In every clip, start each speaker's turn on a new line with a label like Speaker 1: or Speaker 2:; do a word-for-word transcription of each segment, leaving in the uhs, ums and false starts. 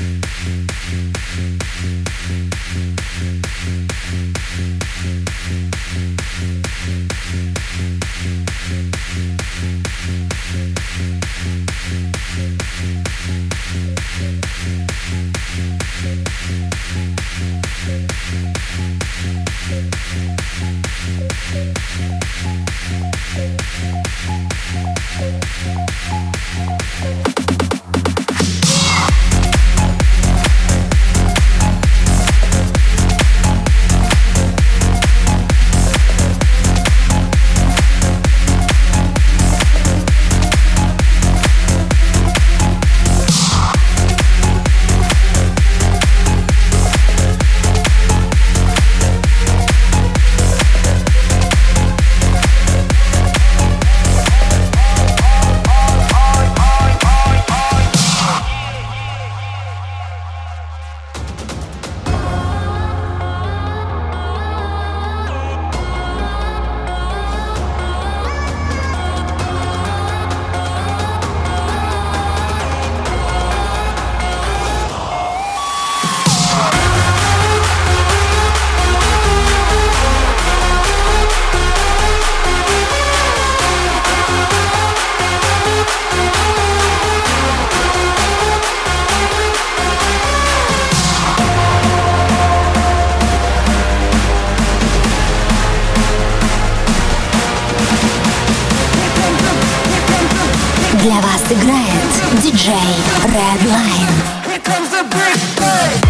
Speaker 1: Для вас играет диджей Redline.
Speaker 2: Here comes the big bang.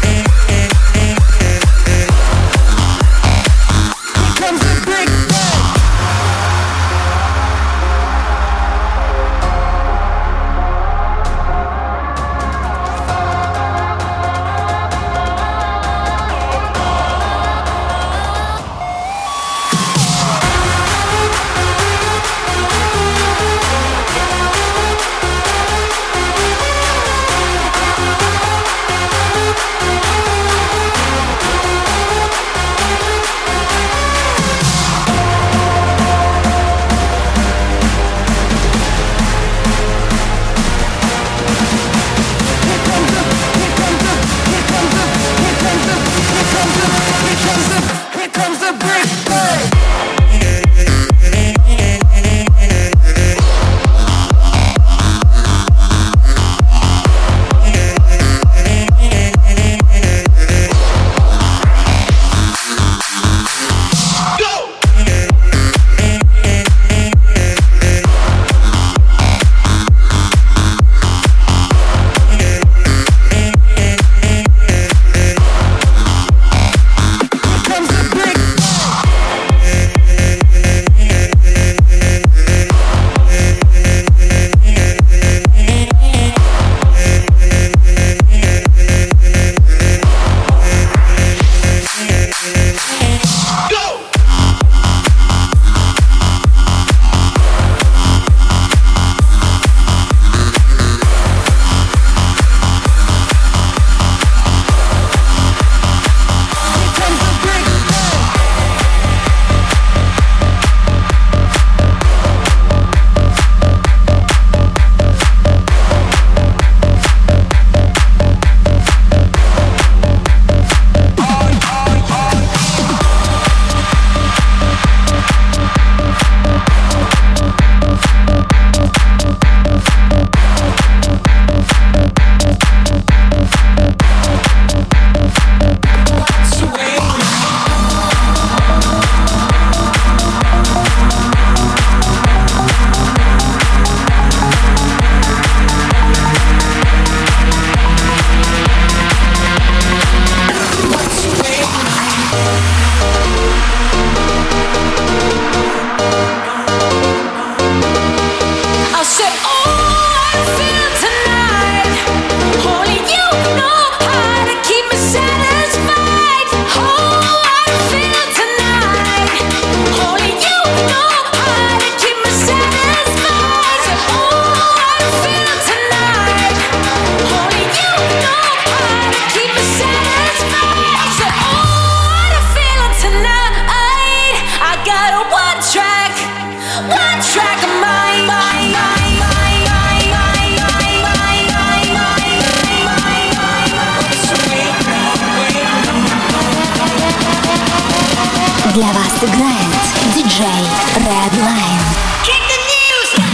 Speaker 2: Comes the big bang.
Speaker 1: играет диджей Redline.
Speaker 2: Kick the news.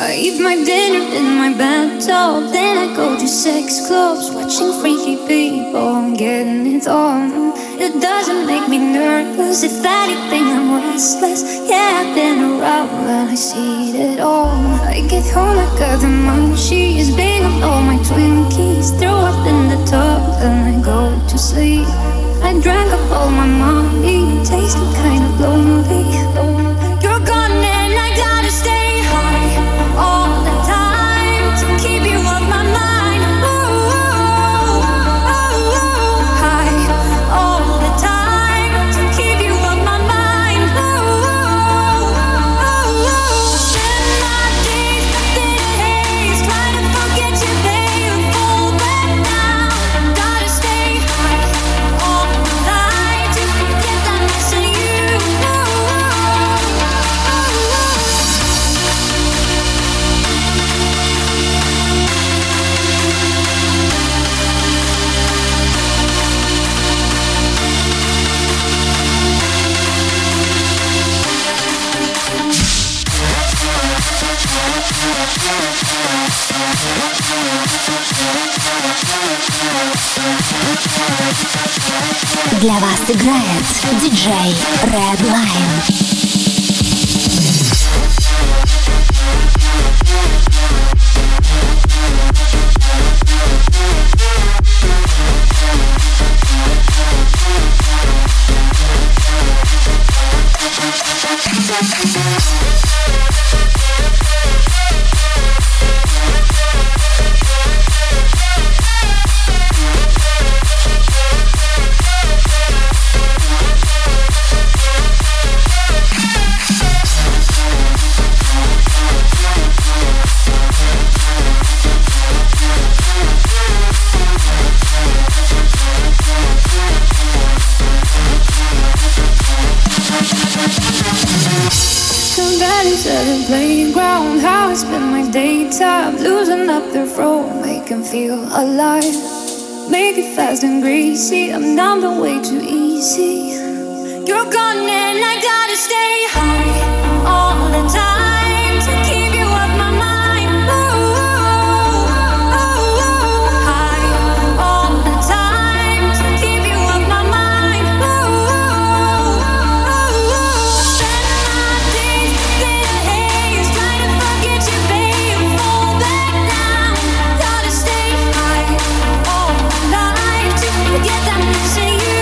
Speaker 3: I eat my dinner in my bathtub, then I go to sex clubs, watching freaky people and getting it on. It doesn't make me nervous, if anything I'm restless. Yeah, I've been around and I see it all. I get home, I got the munchies, bang on all my Twinkies, throw up in the tub, then I go to sleep. I drank up all my money, tasting kind of lonely. You're gone and I gotta stay high all the time to keep you off my mind. Ooh, ooh, ooh, high all the time to keep you off my mind. Ooh, ooh, ooh. Spend my days in a haze, trying to forget you, babe. Fall back now, gotta stay high all the time to forget that I'm missing you. Ooh, ooh,
Speaker 1: Для вас играет диджей Redline.
Speaker 3: Playground, how I spend my daytime, losing up the road, make him feel alive. Make it fast and greasy, I'm numb but way too easy. You're gone and I gotta stay high all the time to keep you off my mind. Ooh, ooh, ooh, high all the time to keep you off my mind. Ooh, ooh, ooh. Spend my days in a haze, trying to forget you, babe. Fall back now, gotta stay high all night to forget that I'm missing you.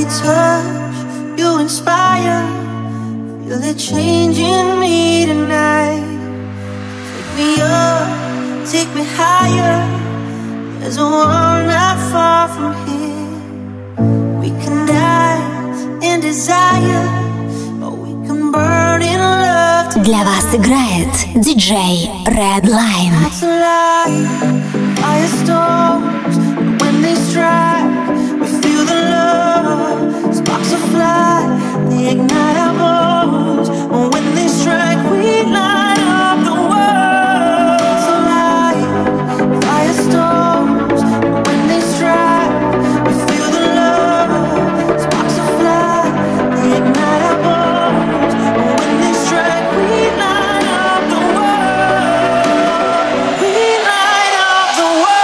Speaker 4: we touch, you inspire. Feel it changing me tonight. Take me up, take me higher. There's a world not far from here. We can die in desire, or we can burn in love.
Speaker 1: Для вас играет диджей Redline.
Speaker 4: It's alive, firestorms, when they strike, we feel the love. Sparks will fly, they ignite our bones. When they strike, we light up the world. It's alive, firestorms, when they strike, we feel the love. Sparks will fly, they ignite our bones. When they strike, we light up the world. We light up the world.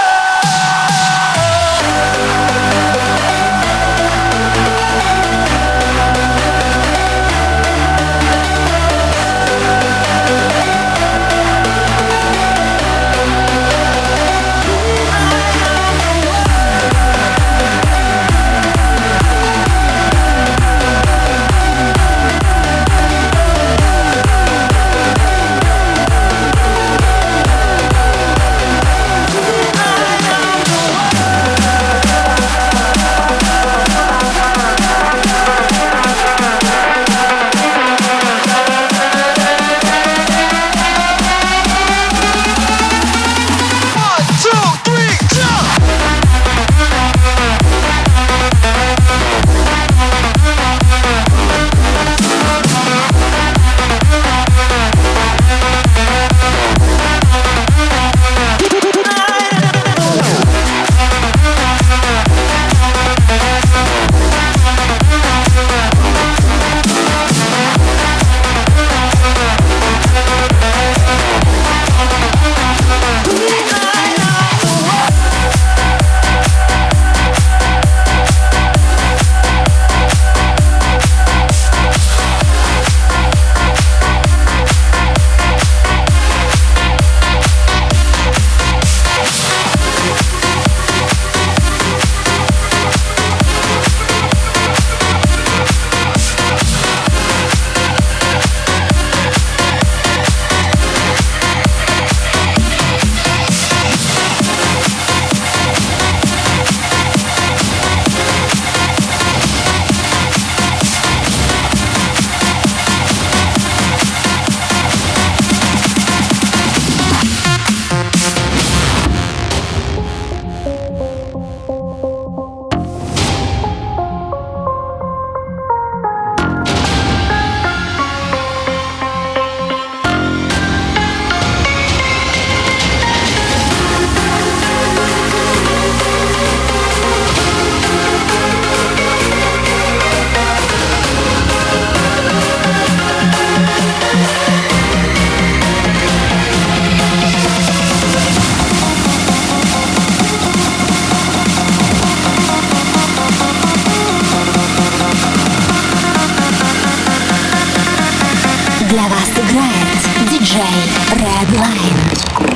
Speaker 1: Для вас играет диджей Redline.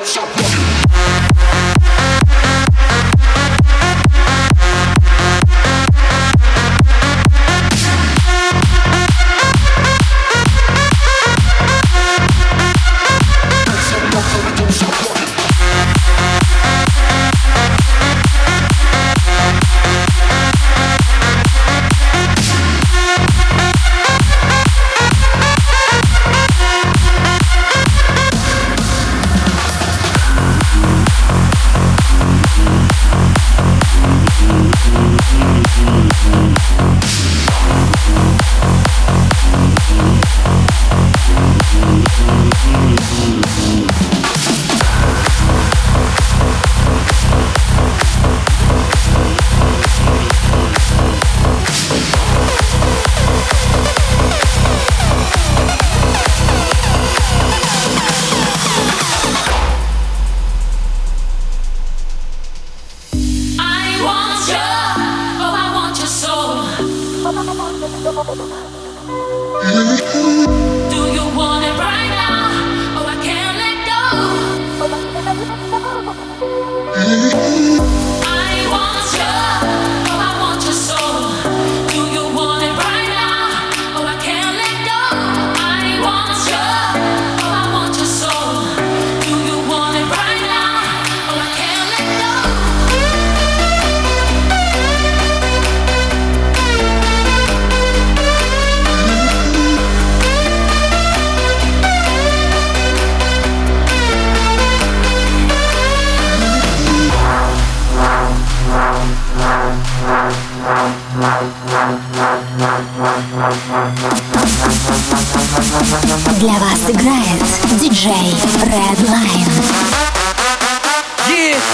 Speaker 1: Для вас играет диджей Redline.
Speaker 4: Yeah.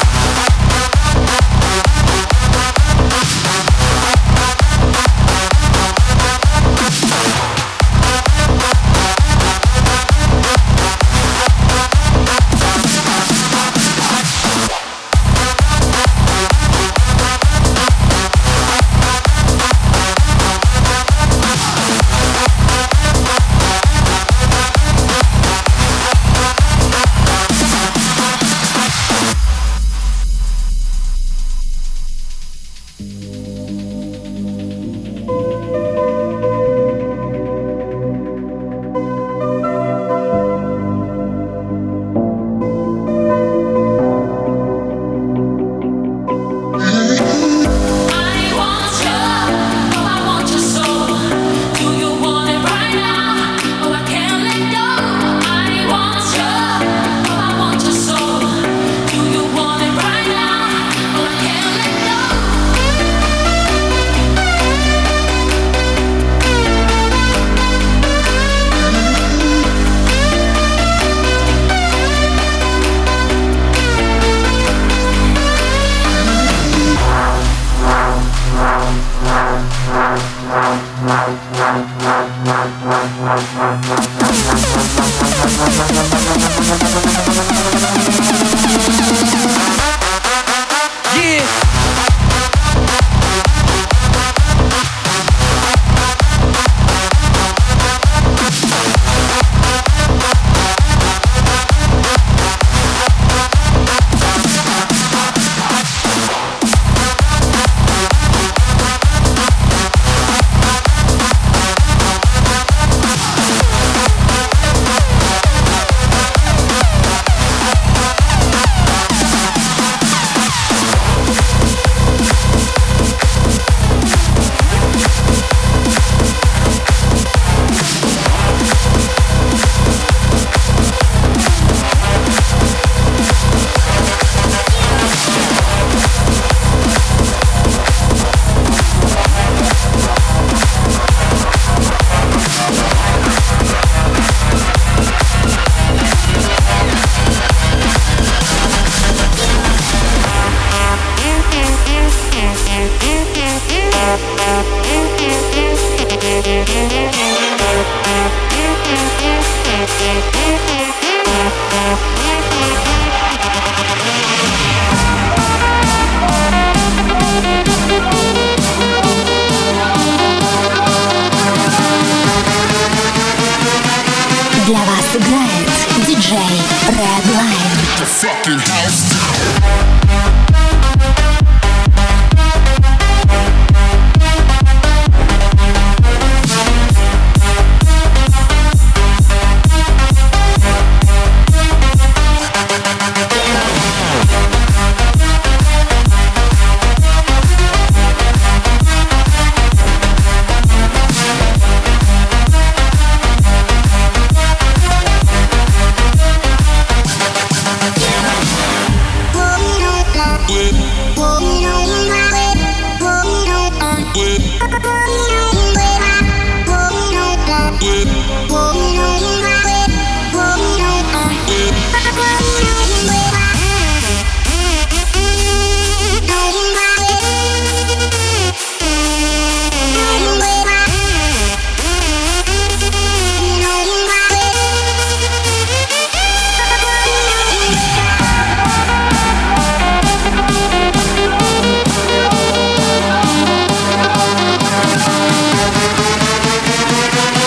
Speaker 5: the fucking house down.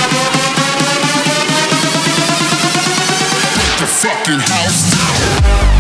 Speaker 5: Fucking house down.